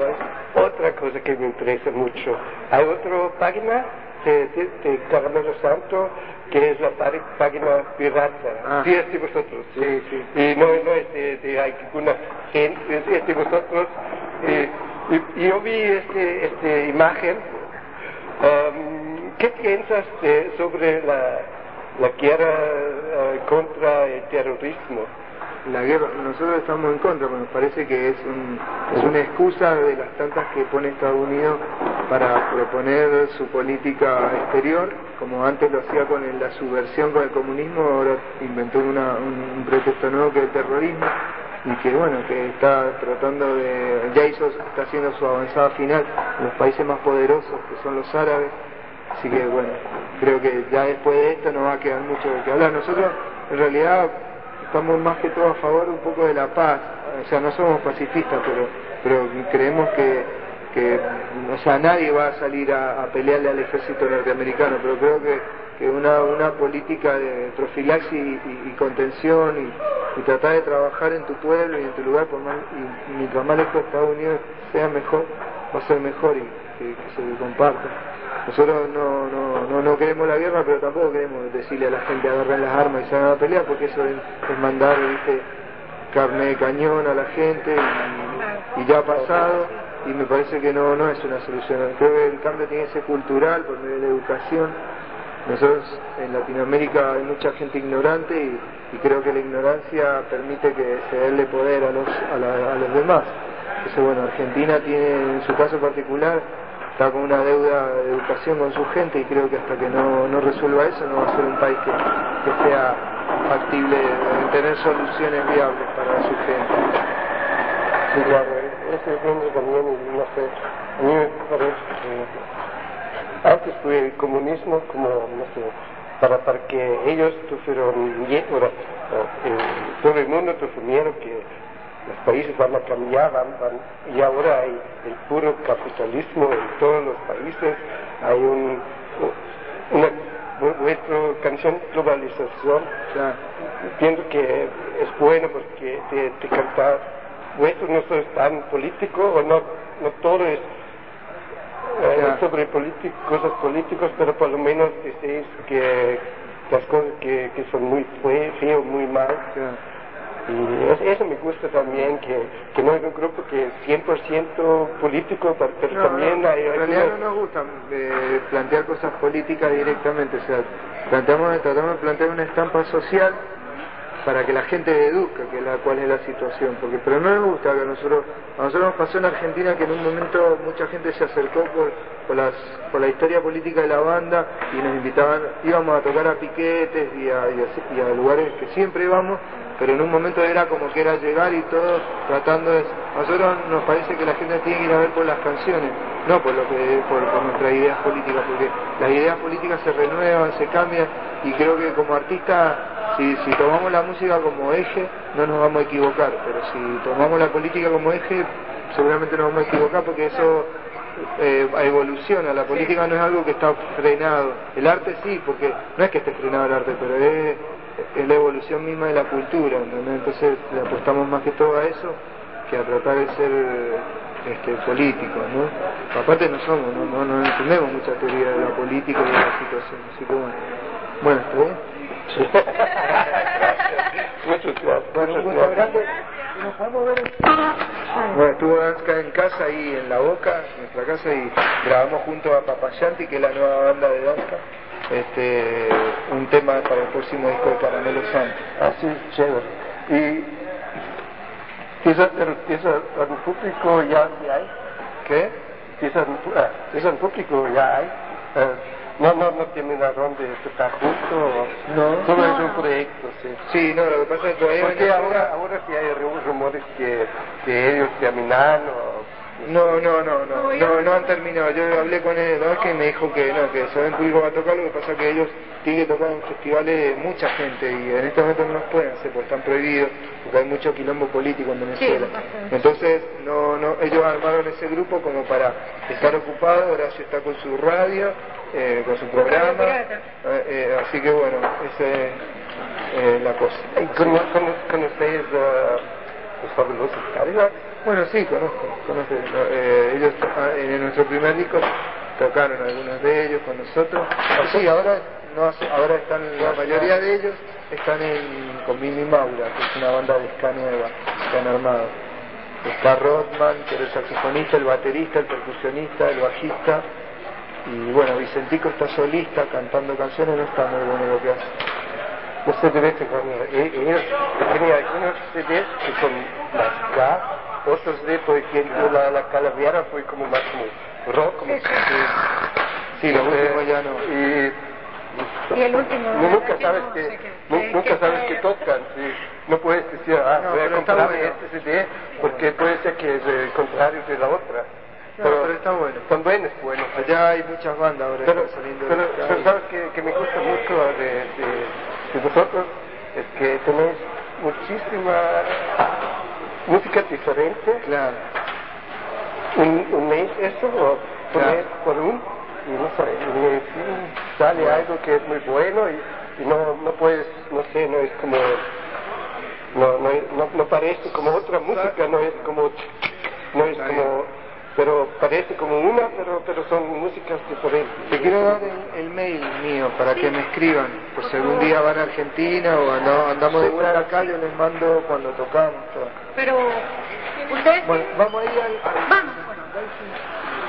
otra cosa que me interesa mucho. Hay otra página de Caramelo Santo que es la página pirata. Sí, es de vosotros. Sí, sí. Y no es de alguna gente, es de vosotros. Y yo vi esta imagen. ¿Qué piensas sobre la guerra contra el terrorismo? La guerra, nosotros estamos en contra, pero nos parece que es una excusa de las tantas que pone Estados Unidos para proponer su política exterior, como antes lo hacía con la subversión con el comunismo, ahora inventó un pretexto nuevo que es el terrorismo, y que bueno, que está tratando está haciendo su avanzada final en los países más poderosos, que son los árabes. Así que bueno, creo que ya después de esto no va a quedar mucho de qué hablar. Nosotros en realidad estamos más que todo a favor un poco de la paz, o sea, no somos pacifistas, pero creemos que o sea, nadie va a salir a pelearle al ejército norteamericano, pero creo que una política de profilaxis y contención y tratar de trabajar en tu pueblo y en tu lugar, y mientras más lejos de Estados Unidos sea mejor, va a ser mejor y que se comparta. Nosotros no queremos la guerra, pero tampoco queremos decirle a la gente agarren las armas y salgan a pelear, porque eso es mandar, carne de cañón a la gente y ya ha pasado, y me parece que no es una solución. Creo que el cambio tiene que ser cultural, por medio de la educación. Nosotros en Latinoamérica hay mucha gente ignorante y creo que la ignorancia permite que se dé poder a los demás. Entonces bueno, Argentina tiene, en su caso particular, está con una deuda de educación con su gente, y creo que hasta que no resuelva eso no va a ser un país que sea factible de tener soluciones viables para su gente. Sí, claro, eso pienso también, no sé, a mí me parece que antes fue el comunismo como, no sé, para que ellos tuvieron miedo, todo el mundo tuvo miedo que los países van a cambiar, y ahora hay el puro capitalismo en todos los países, hay una vuestra canción globalización, pienso que es bueno porque te cantar, vuestro no es tan político, o no todo es sobre cosas políticas, pero por lo menos decís que las cosas que son muy feas, muy mal. Y eso me gusta también, que no es un grupo que es 100% político, pero también hay... En realidad no nos gusta plantear cosas políticas directamente, o sea, tratamos de plantear una estampa social para que la gente deduzca cuál es la situación, pero no nos gusta que a nosotros nos pasó en Argentina que en un momento mucha gente se acercó por la historia política de la banda y nos invitaban, íbamos a tocar a piquetes y a lugares que siempre íbamos, pero en un momento era como que era llegar y todo tratando de... A nosotros nos parece que la gente tiene que ir a ver por las canciones, no por nuestras ideas políticas, porque las ideas políticas se renuevan, se cambian, y creo que como artistas, si tomamos la música como eje, no nos vamos a equivocar, pero si tomamos la política como eje, seguramente nos vamos a equivocar, porque eso evoluciona. La política no es algo que está frenado. El arte sí, porque no es que esté frenado el arte, pero es la evolución misma de la cultura, ¿entendés? Entonces le apostamos más que todo a eso que a tratar de ser políticos, ¿no? Aparte no entendemos mucha teoría de la política y de la situación, así que bueno, ¿está bien? Sí. Muchas gracias. Bueno, un gusto grande. ¿Y nos podemos ver? Bueno, estuvo Danska en casa, ahí en La Boca, nuestra casa, y grabamos junto a Papayanti, que es la nueva banda de Danska, un tema para el próximo disco de Caramelo Santo. Así, chévere. ¿Y el público ya hay? ¿Qué? ¿El público ya hay? No terminaron de tocar juntos. No. Solo es un proyecto, sí. Sí, no, lo que pasa es que todavía... Porque ahora sí hay rumores que ellos terminaron No han terminado. Yo hablé con él, ¿no? Que me dijo que saben público va a tocar, lo que pasa es que ellos tienen que tocar en festivales de mucha gente y en este momento no los pueden hacer porque están prohibidos, porque hay mucho quilombo político en Venezuela. Sí, entonces ellos armaron ese grupo como para estar ocupados. Horacio está con su radio, con su programa, así que bueno, esa es la cosa. ¿Conocéis los fabulosos Cadillacs? Bueno, sí, conozco. Ellos en nuestro primer disco tocaron algunos de ellos con nosotros. Sí, ahora ahora están, la mayoría de ellos están con Mimi Maura, que es una banda de ska nueva que han armado. Está Rodman, que era el saxofonista, el baterista, el percusionista, el bajista. Y bueno, Vicentico está solista cantando canciones, no está muy bueno lo que hace. No sé de vez en cuando. Ellos tienen algunos CDs que son más ska, otros de, por ejemplo, la Calavera fue como más como rock, como sí, lo último ya no. Y el último, nunca sabes no, que, que, nunca sabes que tocan, sí. No puedes decir, voy a comprar este CD, porque puede ser que es el contrario de la otra. Pero está bueno. Son buenos. Allá hay muchas bandas ahora que están saliendo de pero sabes que me gusta mucho de vosotros, es que tenéis muchísima música diferente. Claro. Un mes eso, o poner por y no sé, y sale algo que es muy bueno y no puedes, no sé, no es como, no parece como otra música, no es como, pero parece como una, pero son músicas diferentes. Te quiero dar el mail mío para que me escriban, por si algún día van a Argentina o andamos de vuelta acá, yo les mando cuando tocamos todo. Pero, ¿ustedes? Bueno, vamos a ir Vamos, bueno.